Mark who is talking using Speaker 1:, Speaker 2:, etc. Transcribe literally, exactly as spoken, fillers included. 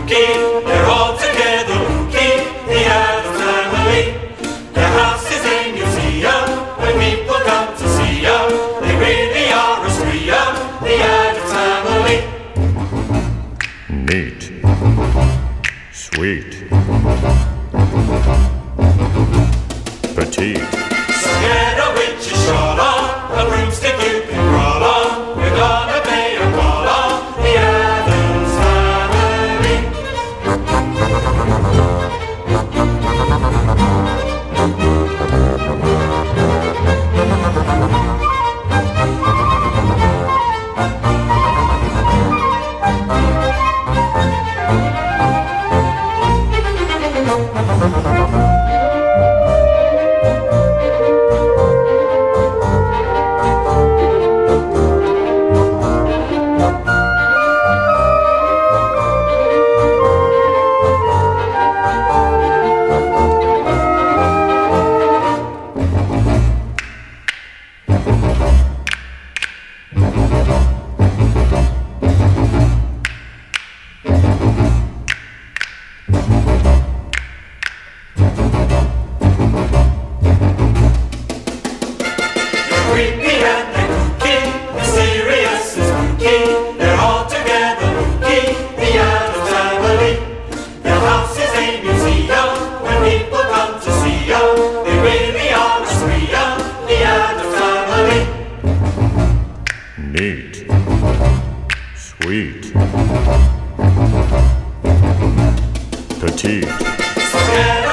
Speaker 1: kooky. They're all together kooky, the Addams Family. Their house is a museum when people come to see ya. They really are a spree-ya, the Addams Family.
Speaker 2: Neat. Sweet. Petite.
Speaker 1: So get a witch's shawl on, a broomstick you can crawl on. We're gonna pay a call on the Addams Family. Creepy and they're kooky, mysterious and spooky. They're all together kooky, the Addams Family. Their house is a museum when people come to see ya. They really are a spree-ya, the Addams Family.
Speaker 2: Neat. Sweet. Petite.
Speaker 1: So get